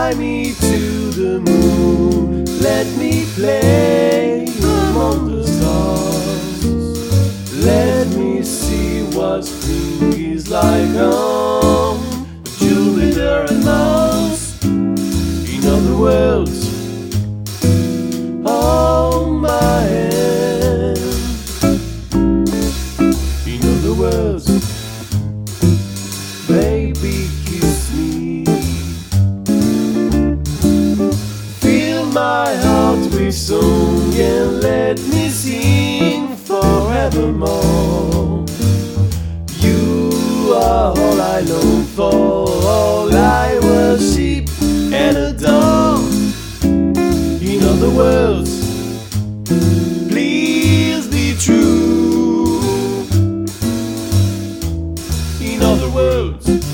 Fly me to the moon, let me play among the stars. Let me see what spring is like on Jupiter and Mars. In other words, hold my hand. In other words, baby, kiss me. Fill my heart with song and let me sing forevermore. You are all I long for, all I worship and adore. In other words, please be true. In other words,